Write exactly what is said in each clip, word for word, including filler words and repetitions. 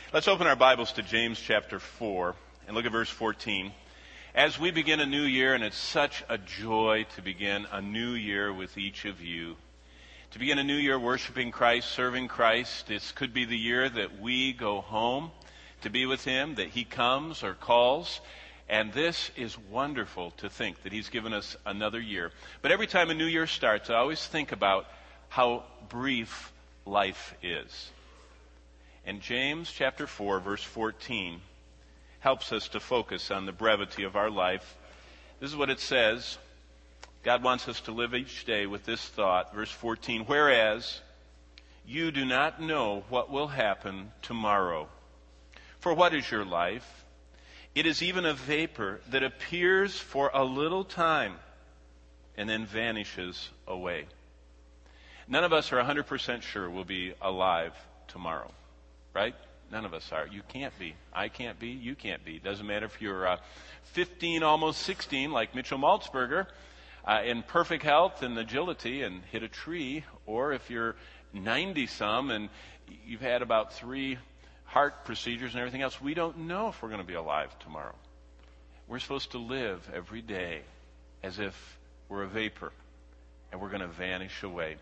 Let's open our Bibles to James chapter four and look at verse fourteen. As we begin a new year, and it's such a joy to begin a new year with each of you, to begin a new year worshiping Christ, serving Christ. This could be the year that we go home to be with Him, that He comes or calls. And this is wonderful to think that He's given us another year. But every time a new year starts, I always think about how brief life is. And James chapter four, verse fourteen, helps us to focus on the brevity of our life. This is what it says. God wants us to live each day with this thought. Verse fourteen, whereas you do not know what will happen tomorrow. For what is your life? It is even a vapor that appears for a little time and then vanishes away. None of us are one hundred percent sure we'll be alive tomorrow. Right? None of us are. You can't be. I can't be. You can't be. Doesn't matter if you're uh, fifteen, almost sixteen, like Mitchell Maltzberger, uh, in perfect health and agility and hit a tree, or if you're ninety-some and you've had about three heart procedures and everything else. We don't know if we're going to be alive tomorrow. We're supposed to live every day as if we're a vapor and we're going to vanish away.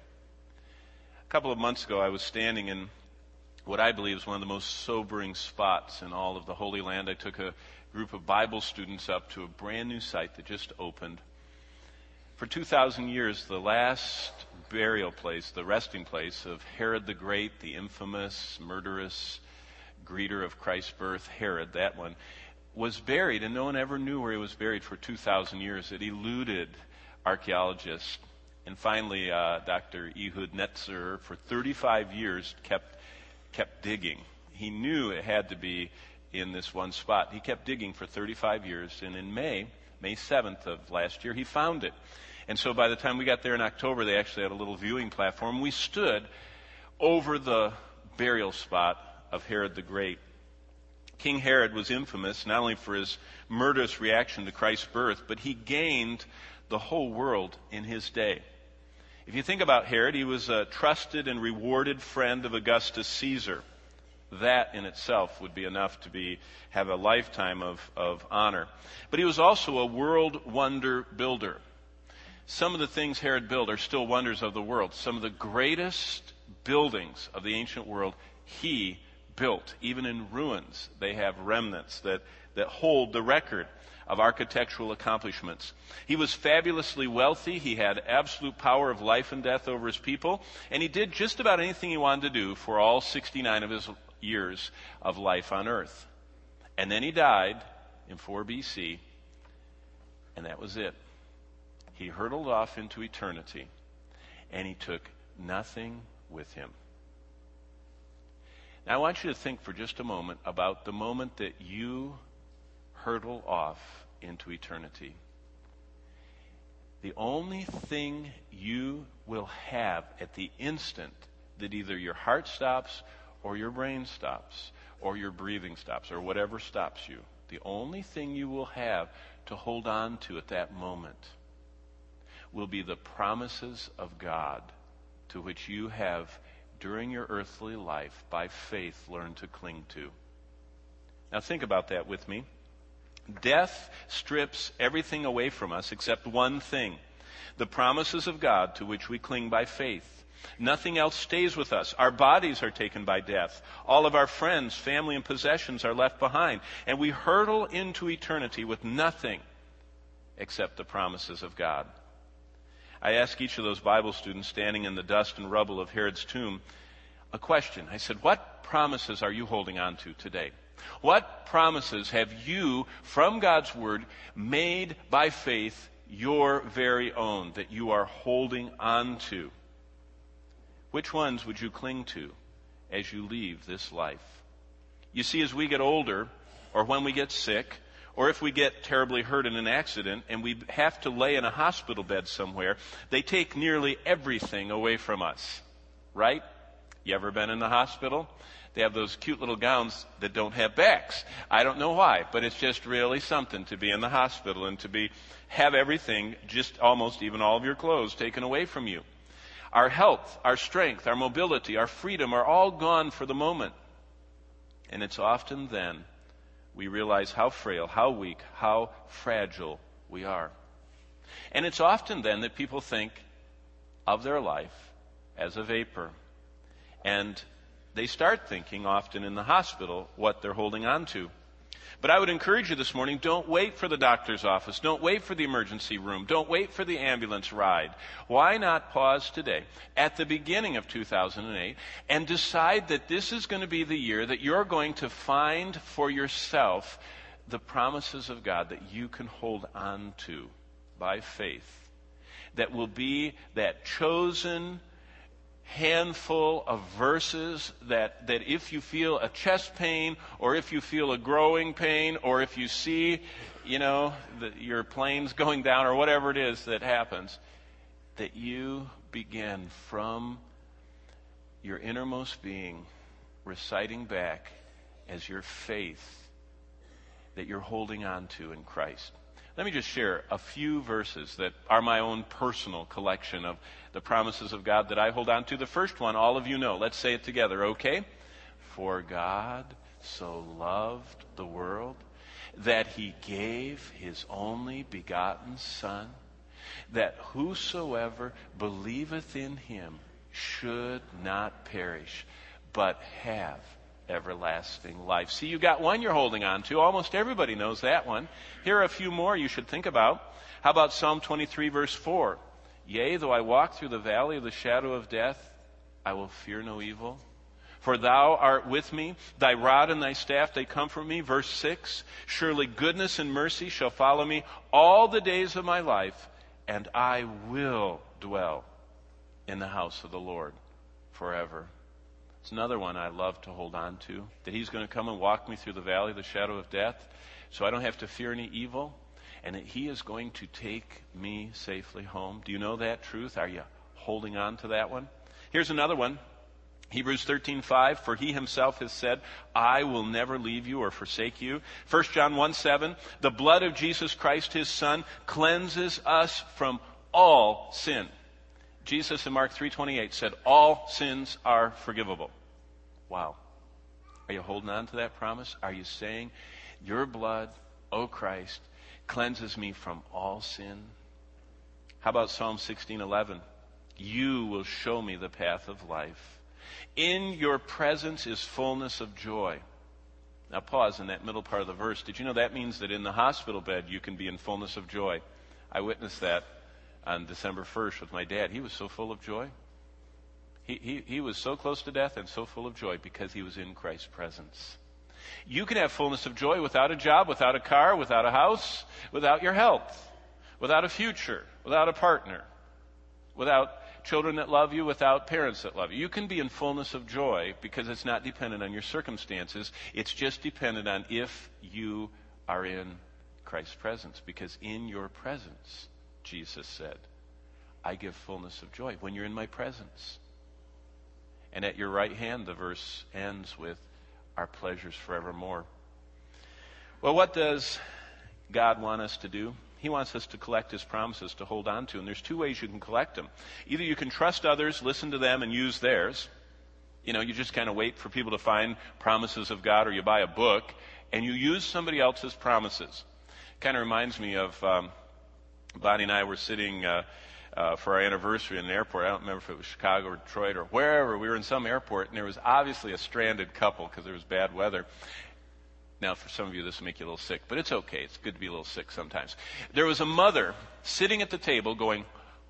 A couple of months ago, I was standing in what I believe is one of the most sobering spots in all of the Holy Land. I took a group of Bible students up to a brand new site that just opened. For two thousand years, the last burial place, the resting place of Herod the Great, the infamous, murderous greeter of Christ's birth, Herod, that one, was buried, and no one ever knew where he was buried for two thousand years. It eluded archaeologists. And finally, uh, Doctor Ehud Netzer, for thirty-five years, kept kept digging. He knew it had to be in this one spot. He kept digging for thirty-five years, and in May, May seventh of last year, he found it. And so by the time we got there in October, they actually had a little viewing platform. We stood over the burial spot of Herod the Great. King Herod was infamous not only for his murderous reaction to Christ's birth, but he gained the whole world in his day. If you think about Herod, he was a trusted and rewarded friend of Augustus Caesar. That in itself would be enough to be have a lifetime of, of honor. But he was also a world wonder builder. Some of the things Herod built are still wonders of the world. Some of the greatest buildings of the ancient world he built. Even in ruins, they have remnants that, that hold the record of architectural accomplishments. He was fabulously wealthy. He had absolute power of life and death over his people. And he did just about anything he wanted to do for all sixty-nine of his years of life on earth. And then he died in four B C, and that was it. He hurtled off into eternity, and he took nothing with him. Now I want you to think for just a moment about the moment that you hurtle off into eternity. The only thing you will have at the instant that either your heart stops or your brain stops or your breathing stops or whatever stops you, the only thing you will have to hold on to at that moment will be the promises of God to which you have, during your earthly life, by faith, learned to cling to. Now think about that with me. Death strips everything away from us except one thing, the promises of God to which we cling by faith. Nothing else stays with us. Our bodies are taken by death. All of our friends, family, and possessions are left behind. And we hurtle into eternity with nothing except the promises of God. I asked each of those Bible students standing in the dust and rubble of Herod's tomb a question. I said, what promises are you holding on to today? What promises have you, from God's Word, made by faith your very own that you are holding on to? Which ones would you cling to as you leave this life? You see, as we get older, or when we get sick, or if we get terribly hurt in an accident and we have to lay in a hospital bed somewhere, they take nearly everything away from us, right? You ever been in the hospital? They have those cute little gowns that don't have backs. I don't know why, but it's just really something to be in the hospital and to be have everything, just almost even all of your clothes, taken away from you. Our health, our strength, our mobility, our freedom are all gone for the moment. And it's often then we realize how frail, how weak, how fragile we are. And it's often then that people think of their life as a vapor. And they start thinking often in the hospital what they're holding on to. But I would encourage you this morning, don't wait for the doctor's office. Don't wait for the emergency room. Don't wait for the ambulance ride. Why not pause today at the beginning of two thousand eight and decide that this is going to be the year that you're going to find for yourself the promises of God that you can hold on to by faith, that will be that chosen handful of verses that, that if you feel a chest pain, or if you feel a growing pain, or if you see, you know, the, your plane's going down, or whatever it is that happens, that you begin from your innermost being reciting back as your faith that you're holding on to in Christ. Let me just share a few verses that are my own personal collection of the promises of God that I hold on to. The first one, all of you know. Let's say it together, okay? For God so loved the world that he gave his only begotten Son, that whosoever believeth in him should not perish, but have everlasting life. See, you got one you're holding on to. Almost everybody knows that one. Here are a few more you should think about. How about Psalm twenty-three, verse four? Yea, though I walk through the valley of the shadow of death, I will fear no evil. For thou art with me, thy rod and thy staff, they comfort me. Verse six, surely goodness and mercy shall follow me all the days of my life, and I will dwell in the house of the Lord forever. It's another one I love to hold on to, that he's going to come and walk me through the valley of the shadow of death, so I don't have to fear any evil, and that he is going to take me safely home. Do you know that truth? Are you holding on to that one? Here's another one. Hebrews thirteen five, for he himself has said, I will never leave you or forsake you. First John one seven, the blood of Jesus Christ, his Son, cleanses us from all sin. Jesus in Mark three twenty-eight said, all sins are forgivable. Wow. Are you holding on to that promise? Are you saying, your blood, O Christ, cleanses me from all sin? How about Psalm sixteen eleven? You will show me the path of life. In your presence is fullness of joy. Now pause in that middle part of the verse. Did you know that means that in the hospital bed you can be in fullness of joy? I witnessed that on December first with my dad. He was so full of joy. He, he, he was so close to death and so full of joy because he was in Christ's presence. You can have fullness of joy without a job, without a car, without a house, without your health, without a future, without a partner, without children that love you, without parents that love you. You can be in fullness of joy because it's not dependent on your circumstances. It's just dependent on if you are in Christ's presence. Because in your presence, Jesus said, I give fullness of joy when you're in my presence. And at your right hand, the verse ends with, our pleasures forevermore. Well, what does God want us to do? He wants us to collect his promises to hold on to. And there's two ways you can collect them. Either you can trust others, listen to them, and use theirs. You know, you just kind of wait for people to find promises of God, or you buy a book, and you use somebody else's promises. Kind of reminds me of um, Bonnie and I were sitting uh, uh, for our anniversary in an airport. I don't remember if it was Chicago or Detroit or wherever. We were in some airport, and there was obviously a stranded couple because there was bad weather. Now, for some of you, this will make you a little sick, but it's okay. It's good to be a little sick sometimes. There was a mother sitting at the table going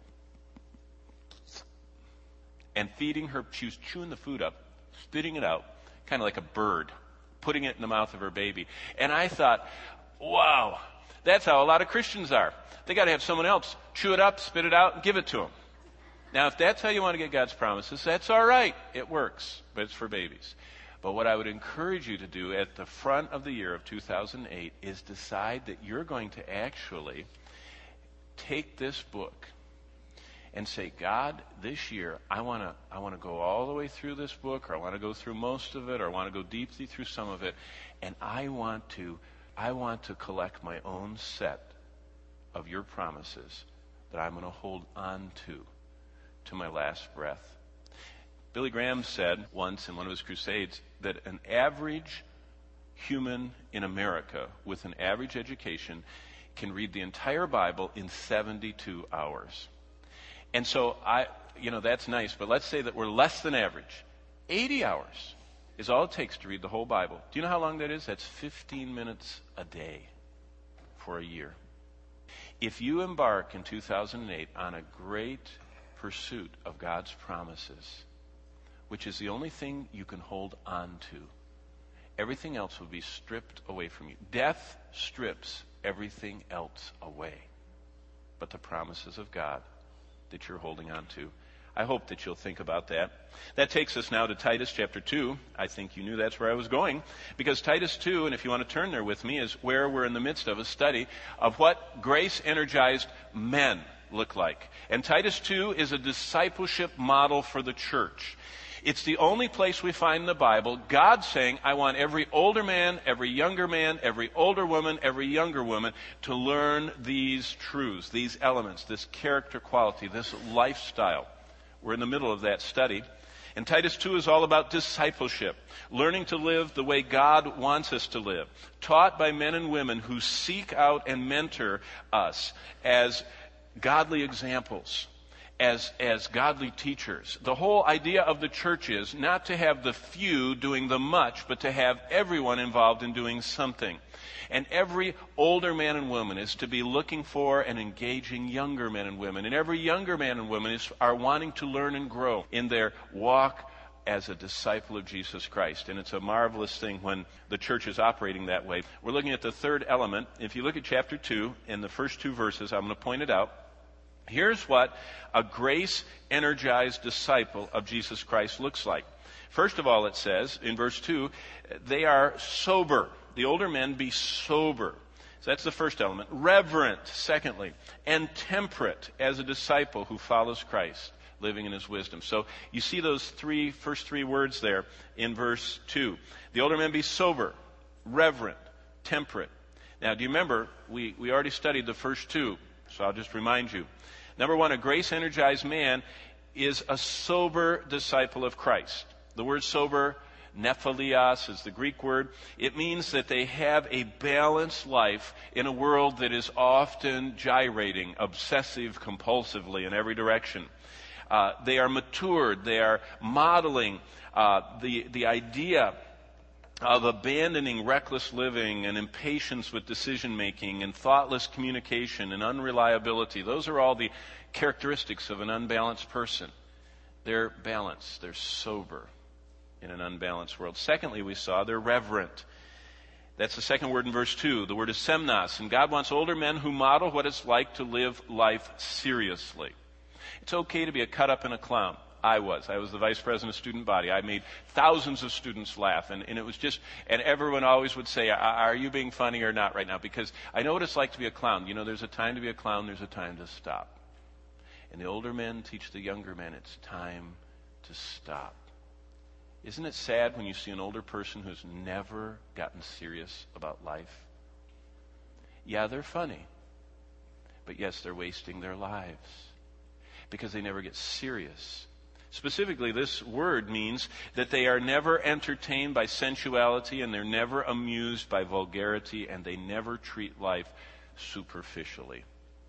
and feeding her. She was chewing the food up, spitting it out, kind of like a bird, putting it in the mouth of her baby. And I thought, wow, that's how a lot of Christians are. They got to have someone else chew it up, spit it out, and give it to them. Now, if that's how you want to get God's promises, that's all right. It works, but it's for babies. But what I would encourage you to do at the front of the year of two thousand eight is decide that you're going to actually take this book and say, God, this year I want to I want to go all the way through this book, or I want to go through most of it, or I want to go deeply through some of it, and I want to I want to collect my own set of your promises that I'm going to hold on to to my last breath. Billy Graham said once in one of his crusades that an average human in America with an average education can read the entire Bible in seventy-two hours. And so I, you know, that's nice, but let's say that we're less than average. eighty hours is all it takes to read the whole Bible. Do you know how long that is? That's fifteen minutes a day for a year. If you embark in two thousand eight on a great pursuit of God's promises, which is the only thing you can hold on to, everything else will be stripped away from you. Death strips everything else away, but the promises of God that you're holding on to. I hope that you'll think about that. That takes us now to Titus chapter two. I think you knew that's where I was going, because Titus two, and if you want to turn there with me, is where we're in the midst of a study of what grace-energized men look like. And Titus two is a discipleship model for the church. It's the only place we find in the Bible God saying, I want every older man, every younger man, every older woman, every younger woman to learn these truths, these elements, this character quality, this lifestyle. We're in the middle of that study. And Titus two is all about discipleship, learning to live the way God wants us to live, taught by men and women who seek out and mentor us as godly examples, as, as godly teachers. The whole idea of the church is not to have the few doing the much, but to have everyone involved in doing something. And every older man and woman is to be looking for and engaging younger men and women. And every younger man and woman is, are wanting to learn and grow in their walk as a disciple of Jesus Christ. And it's a marvelous thing when the church is operating that way. We're looking at the third element. If you look at chapter two, in the first two verses, I'm going to point it out. Here's what a grace-energized disciple of Jesus Christ looks like. First of all, it says in verse two, they are sober. The older men be sober. So that's the first element. Reverent, secondly, and temperate as a disciple who follows Christ, living in his wisdom. So you see those three, first three words there in verse two. The older men be sober, reverent, temperate. Now, do you remember, we, we already studied the first two, so I'll just remind you. Number one, a grace-energized man is a sober disciple of Christ. The word sober, nephilios, is the Greek word. It means that they have a balanced life in a world that is often gyrating, obsessive, compulsively in every direction. Uh, they are matured. They are modeling uh, the, the idea of abandoning reckless living and impatience with decision-making and thoughtless communication and unreliability. Those are all the characteristics of an unbalanced person. They're balanced. They're sober in an unbalanced world. Secondly, we saw they're reverent. That's the second word in verse two. The word is semnos. And God wants older men who model what it's like to live life seriously. It's okay to be a cut-up and a clown. I was. I was the vice president of student body. I made thousands of students laugh. And, and it was just, and everyone always would say, are you being funny or not right now? Because I know what it's like to be a clown. You know, there's a time to be a clown. There's a time to stop. And the older men teach the younger men it's time to stop. Isn't it sad when you see an older person who's never gotten serious about life? Yeah, they're funny. But yes, they're wasting their lives because they never get serious. Specifically, this word means that they are never entertained by sensuality, and they're never amused by vulgarity, and they never treat life superficially.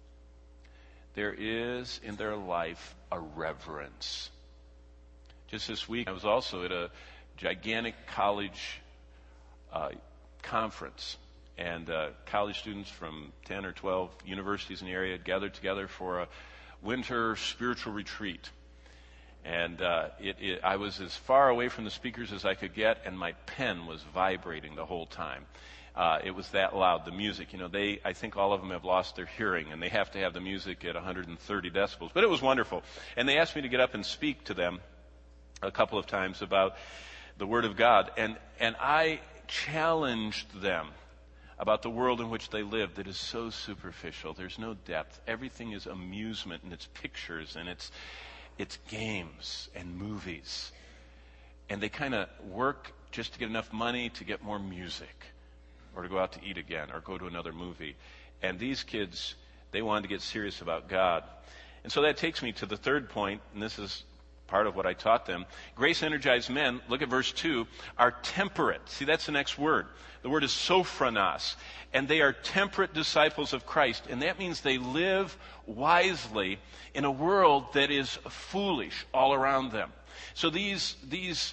There is in their life a reverence. Just this week, I was also at a gigantic college uh, conference, and uh, college students from ten or twelve universities in the area had gathered together for a winter spiritual retreat. And uh, it, it, I was as far away from the speakers as I could get, and my pen was vibrating the whole time. Uh, it was that loud, the music. You know, they, I think all of them have lost their hearing, and they have to have the music at one hundred thirty decibels. But it was wonderful. And they asked me to get up and speak to them a couple of times about the Word of God. And, and I challenged them about the world in which they live that is so superficial. There's no depth. Everything is amusement, and it's pictures, and it's it's games and movies. And they kind of work just to get enough money to get more music or to go out to eat again or go to another movie. And these kids, they wanted to get serious about God. And so that takes me to the third point, and this is part of what I taught them. Grace-energized men, look at verse two, are temperate. See, that's the next word. The word is sophronos. And they are temperate disciples of Christ. And that means they live wisely in a world that is foolish all around them. So these, these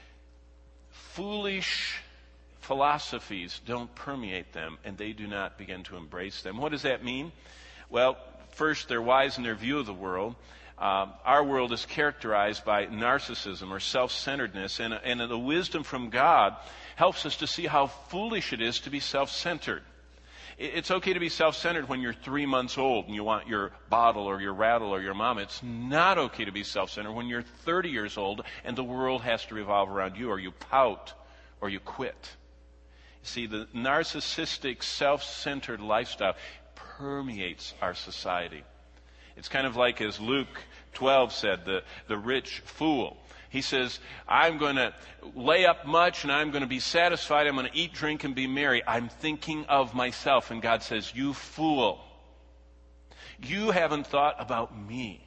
foolish philosophies don't permeate them, and they do not begin to embrace them. What does that mean? Well, first, they're wise in their view of the world. Um, our world is characterized by narcissism or self-centeredness, and, and the wisdom from God helps us to see how foolish it is to be self-centered. It's okay to be self-centered when you're three months old and you want your bottle or your rattle or your mom. It's not okay to be self-centered when you're thirty years old and the world has to revolve around you, or you pout or you quit. See, the narcissistic, self-centered lifestyle permeates our society. It's kind of like, as Luke twelve said, the, the rich fool. He says, I'm going to lay up much and I'm going to be satisfied. I'm going to eat, drink, and be merry. I'm thinking of myself. And God says, you fool. You haven't thought about me.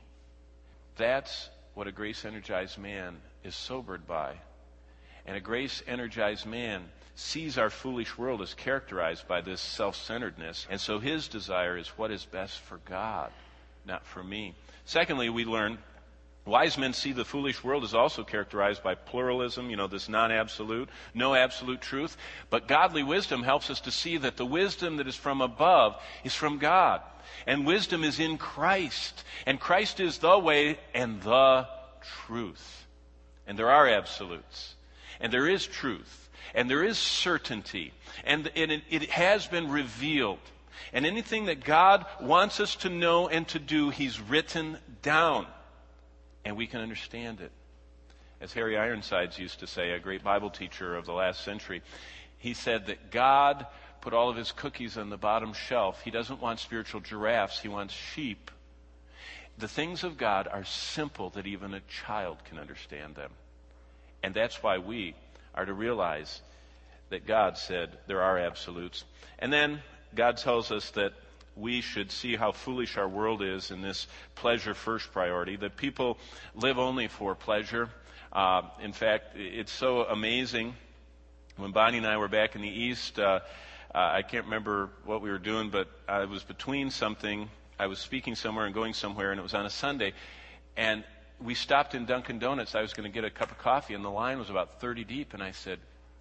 That's what a grace-energized man is sobered by. And a grace-energized man sees our foolish world as characterized by this self-centeredness. And so his desire is what is best for God, not for me. Secondly, we learn wise men see the foolish world as also characterized by pluralism, you know, this non-absolute, no absolute truth. But godly wisdom helps us to see that the wisdom that is from above is from God. And wisdom is in Christ. And Christ is the way and the truth. And there are absolutes. And there is truth. And there is certainty. And it, it has been revealed. And anything that God wants us to know and to do, He's written down. And we can understand it. As Harry Ironsides used to say, a great Bible teacher of the last century, he said that God put all of His cookies on the bottom shelf. He doesn't want spiritual giraffes. He wants sheep. The things of God are simple that even a child can understand them. And that's why we are to realize that God said there are absolutes. And then God tells us that we should see how foolish our world is in this pleasure first priority, that people live only for pleasure. Uh, in fact, it's so amazing. When Bonnie and I were back in the East, uh, uh, I can't remember what we were doing, but I was between something. I was speaking somewhere and going somewhere, and it was on a Sunday. And we stopped in Dunkin' Donuts. I was going to get a cup of coffee, and the line was about thirty deep. And I said,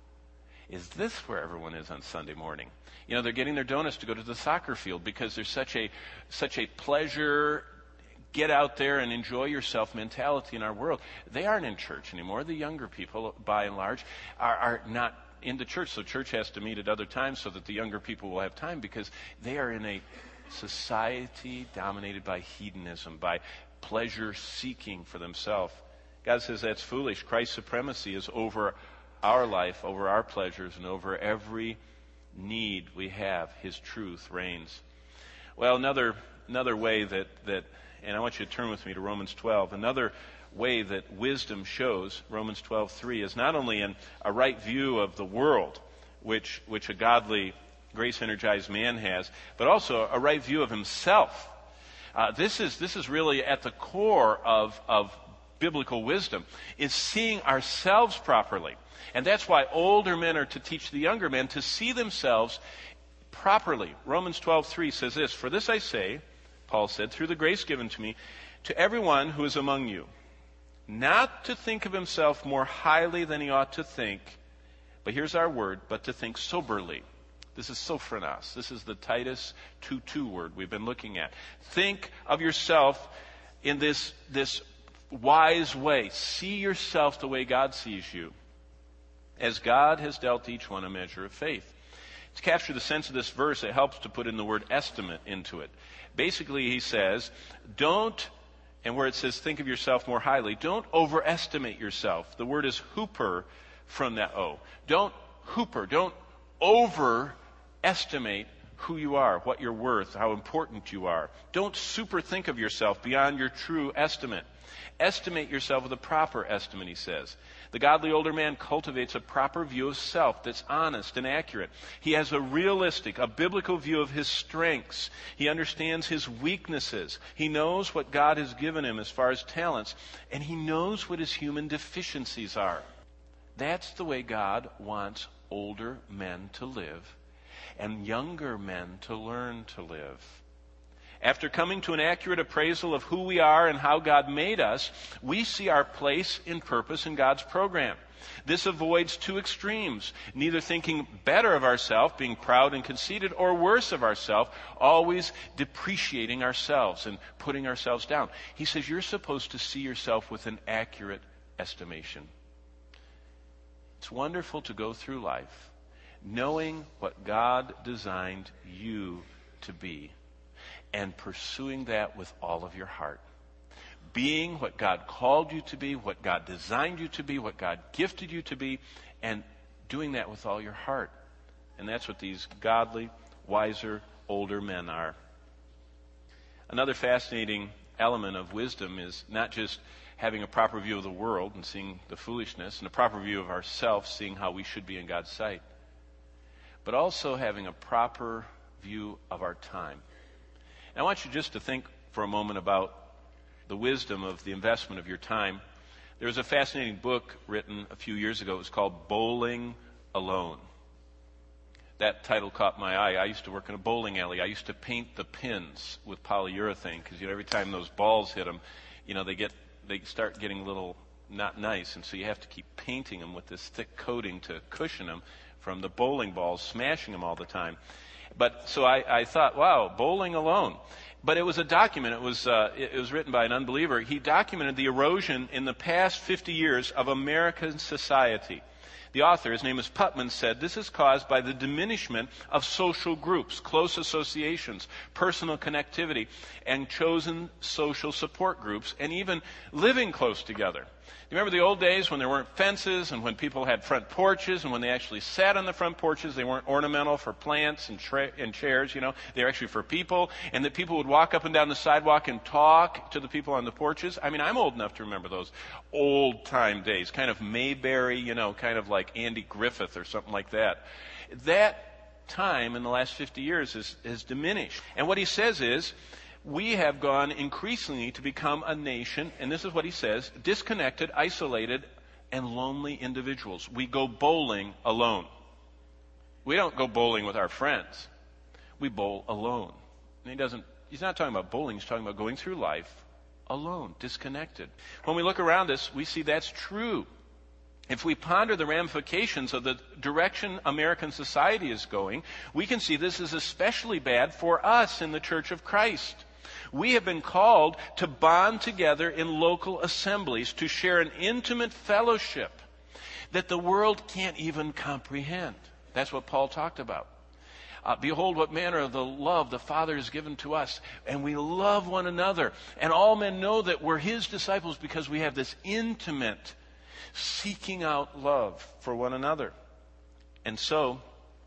is this where everyone is on Sunday morning? You know, they're getting their donuts to go to the soccer field because there's such a such a pleasure, get out there and enjoy yourself mentality in our world. They aren't in church anymore. The younger people, by and large, are, are not into church. So church has to meet at other times so that the younger people will have time, because they are in a society dominated by hedonism, by pleasure seeking for themselves. God says that's foolish. Christ's supremacy is over our life, over our pleasures, and over every need we have. His truth reigns. Well, another another way that, that, and I want you to turn with me to Romans twelve, another way that wisdom shows, Romans twelve three, is not only in a right view of the world, which, which a godly, grace-energized man has, but also a right view of himself. Uh, this is this is really at the core of, of biblical wisdom, is seeing ourselves properly. And that's why older men are to teach the younger men to see themselves properly. Romans twelve three says this, for this I say, Paul said, through the grace given to me, to everyone who is among you, not to think of himself more highly than he ought to think, but here's our word, but to think soberly. This is sophronos. This is the Titus two two word we've been looking at. Think of yourself in this, this wise way. See yourself the way God sees you, as God has dealt each one a measure of faith. To capture the sense of this verse, it helps to put in the word estimate into it. Basically, he says, don't, and where it says think of yourself more highly, don't overestimate yourself. The word is hooper from that O. Don't hooper, don't overestimate who you are, what you're worth, how important you are. Don't super think of yourself beyond your true estimate. Estimate yourself with a proper estimate, he says. The godly older man cultivates a proper view of self that's honest and accurate. He has a realistic, a biblical view of his strengths. He understands his weaknesses. He knows what God has given him as far as talents, and he knows what his human deficiencies are. That's the way God wants older men to live and younger men to learn to live. After coming to an accurate appraisal of who we are and how God made us, we see our place and purpose in God's program. This avoids two extremes, neither thinking better of ourselves, being proud and conceited, or worse of ourselves, always depreciating ourselves and putting ourselves down. He says you're supposed to see yourself with an accurate estimation. It's wonderful to go through life knowing what God designed you to be, and pursuing that with all of your heart. Being what God called you to be, what God designed you to be, what God gifted you to be, and doing that with all your heart. And that's what these godly, wiser, older men are. Another fascinating element of wisdom is not just having a proper view of the world and seeing the foolishness, and a proper view of ourselves, seeing how we should be in God's sight, but also having a proper view of our time. I want you just to think for a moment about the wisdom of the investment of your time. There was a fascinating book written a few years ago. It was called Bowling Alone. That title caught my eye. I used to work in a bowling alley. I used to paint the pins with polyurethane because, you know, every time those balls hit them, you know, they get they start getting a little not nice, and so you have to keep painting them with this thick coating to cushion them from the bowling balls, smashing them all the time. But so I, I thought, wow, Bowling Alone. But it was a document. It was uh, it was written by an unbeliever. He documented the erosion in the past fifty years of American society. The author, his name is Putman, said this is caused by the diminishment of social groups, close associations, personal connectivity, and chosen social support groups, and even living close together. You remember the old days when there weren't fences and when people had front porches, and when they actually sat on the front porches, they weren't ornamental for plants and, tra- and chairs, you know, they were actually for people, and that people would walk up and down the sidewalk and talk to the people on the porches. I mean, I'm old enough to remember those old time days, kind of Mayberry, you know, kind of like Andy Griffith or something like that. That time in the last fifty years has, has diminished. And what he says is, we have gone increasingly to become a nation, and this is what he says, disconnected, isolated, and lonely individuals. We go bowling alone. We don't go bowling with our friends. We bowl alone. And he doesn't, he's not talking about bowling, he's talking about going through life alone, disconnected. When we look around us, we see that's true. If we ponder the ramifications of the direction American society is going, we can see this is especially bad for us in the Church of Christ. We have been called to bond together in local assemblies, to share an intimate fellowship that the world can't even comprehend. That's what Paul talked about. Uh, Behold what manner of the love the Father has given to us, and we love one another. And all men know that we're His disciples because we have this intimate seeking out love for one another. And so,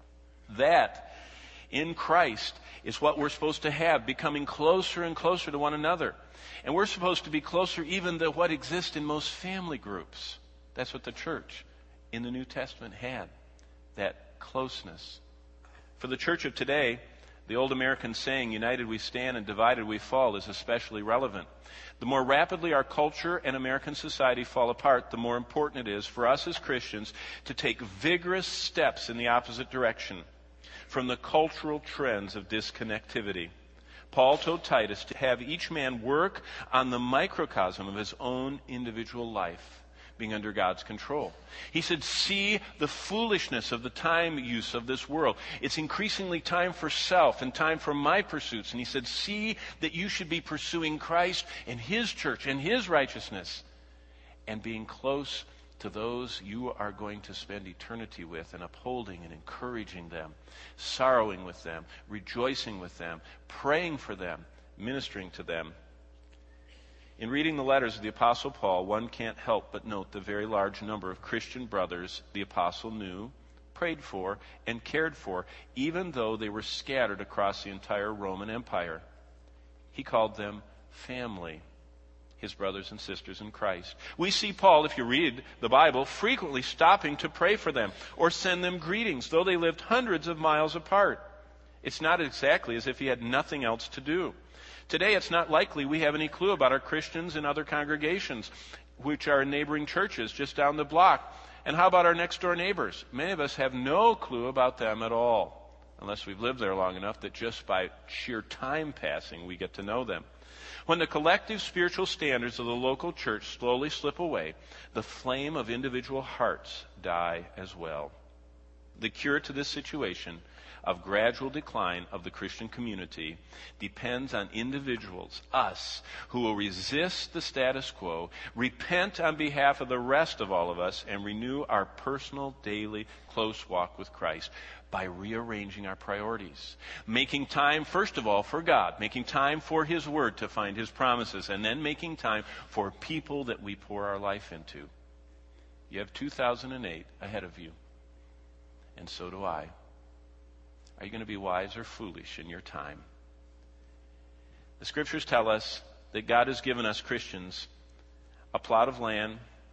that in Christ is what we're supposed to have, becoming closer and closer to one another. And we're supposed to be closer even than what exists in most family groups. That's what the church in the New Testament had, that closeness. For the church of today, the old American saying, united we stand and divided we fall, is especially relevant. The more rapidly our culture and American society fall apart, the more important it is for us as Christians to take vigorous steps in the opposite direction from the cultural trends of disconnectivity. Paul told Titus to have each man work on the microcosm of his own individual life, being under God's control. He said, see the foolishness of the time use of this world. It's increasingly time for self and time for my pursuits. And he said, see that you should be pursuing Christ and His church and His righteousness and being close to those you are going to spend eternity with, and upholding and encouraging them, sorrowing with them, rejoicing with them, praying for them, ministering to them. In reading the letters of the Apostle Paul, one can't help but note the very large number of Christian brothers the Apostle knew, prayed for, and cared for, even though they were scattered across the entire Roman Empire. He called them family. his brothers and sisters in Christ. We see Paul, if you read the Bible, frequently stopping to pray for them or send them greetings, though they lived hundreds of miles apart. It's not exactly as if he had nothing else to do. Today, it's not likely we have any clue about our Christians in other congregations, which are in neighboring churches just down the block. And how about our next-door neighbors? Many of us have no clue about them at all, unless we've lived there long enough that just by sheer time passing, we get to know them. When the collective spiritual standards of the local church slowly slip away, the flame of individual hearts die as well. The cure to this situation of gradual decline of the Christian community depends on individuals, us, who will resist the status quo, repent on behalf of the rest of all of us, and renew our personal, daily, close walk with Christ by rearranging our priorities. Making time, first of all, for God, making time for His Word to find His promises, and then making time for people that we pour our life into. You have two thousand eight ahead of you, and so do I. Are you going to be wise or foolish in your time? The Scriptures tell us that God has given us Christians a plot of land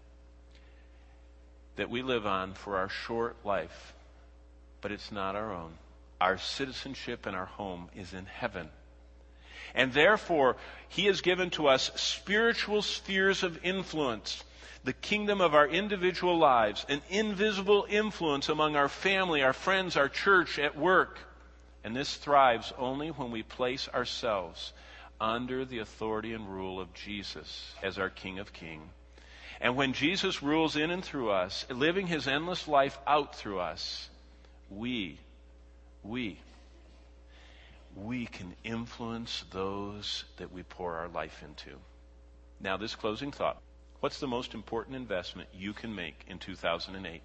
that we live on for our short life, but it's not our own. Our citizenship and our home is in heaven. And therefore, He has given to us spiritual spheres of influence, the kingdom of our individual lives, an invisible influence among our family, our friends, our church, at work. And this thrives only when we place ourselves under the authority and rule of Jesus as our King of Kings. And when Jesus rules in and through us, living His endless life out through us, we, we, we can influence those that we pour our life into. Now, this closing thought. What's the most important investment you can make in two thousand eight?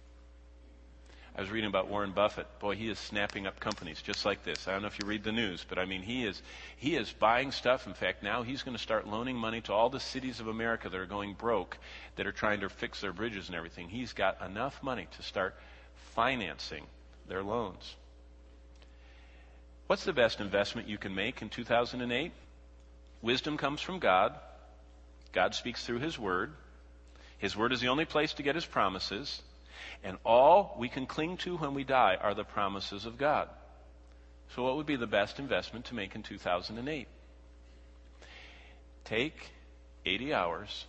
I was reading about Warren Buffett. Boy, he is snapping up companies just like this. I don't know if you read the news, but I mean, he is he is buying stuff. In fact, now he's going to start loaning money to all the cities of America that are going broke, that are trying to fix their bridges and everything. He's got enough money to start financing their loans. What's the best investment you can make in two thousand eight? Wisdom comes from God. God speaks through His Word. His Word is the only place to get His promises. And all we can cling to when we die are the promises of God. So what would be the best investment to make in two thousand eight? Take eighty hours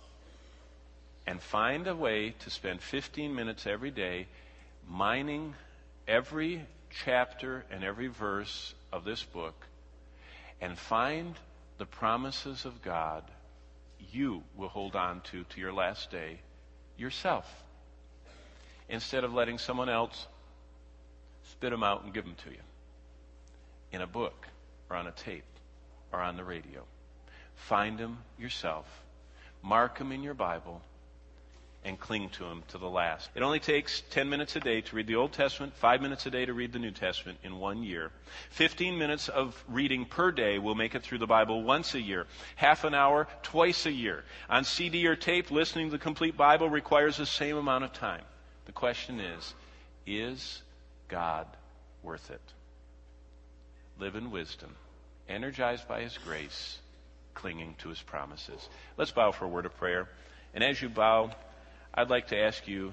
and find a way to spend fifteen minutes every day mining every chapter and every verse of this book, and find the promises of God you will hold on to to your last day yourself, instead of letting someone else spit them out and give them to you in a book or on a tape or on the radio. Find them yourself, mark them in your Bible, and cling to them to the last. It only takes ten minutes a day to read the Old Testament, five minutes a day to read the New Testament in one year. fifteen minutes of reading per day will make it through the Bible once a year. Half an hour twice a year. On C D or tape, listening to the complete Bible requires the same amount of time. The question is, is God worth it? Live in wisdom, energized by His grace, clinging to His promises. Let's bow for a word of prayer. And as you bow, I'd like to ask you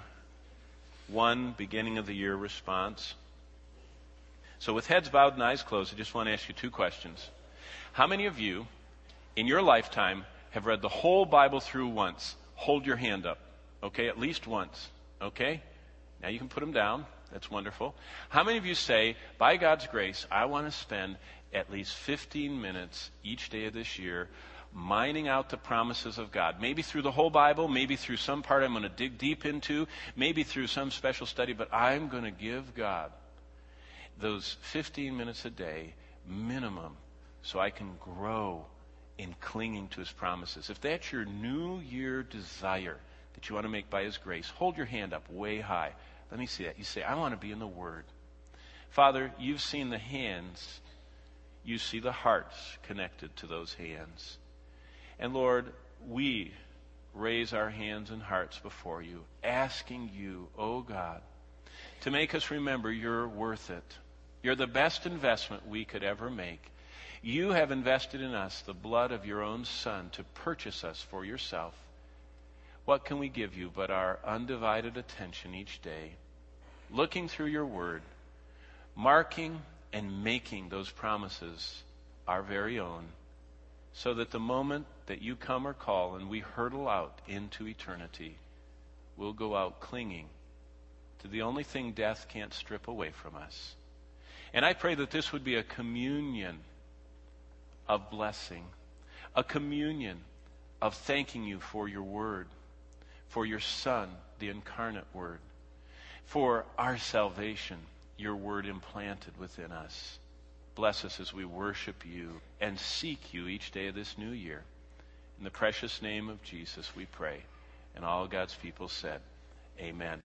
one beginning of the year response. So with heads bowed and eyes closed, I just want to ask you two questions. How many of you in your lifetime have read the whole Bible through once? Hold your hand up. Okay, at least once. Okay? Now you can put them down. That's wonderful. How many of you say, by God's grace, I want to spend at least fifteen minutes each day of this year mining out the promises of God? Maybe through the whole Bible, maybe through some part I'm going to dig deep into, maybe through some special study, but I'm going to give God those fifteen minutes a day minimum so I can grow in clinging to His promises. If that's your New Year desire that you want to make by His grace, hold your hand up way high. Let me see that. You say, I want to be in the Word. Father, you've seen the hands. You see the hearts connected to those hands. And Lord, we raise our hands and hearts before you, asking you, oh God, to make us remember you're worth it. You're the best investment we could ever make. You have invested in us the blood of your own Son to purchase us for yourself. What can we give you but our undivided attention each day, looking through your word, marking and making those promises our very own, so that the moment that you come or call and we hurtle out into eternity, we'll go out clinging to the only thing death can't strip away from us. And I pray that this would be a communion of blessing, a communion of thanking you for your word, for your Son, the incarnate word, for our salvation, your word implanted within us. Bless us as we worship you and seek you each day of this new year. In the precious name of Jesus we pray. And all God's people said, amen.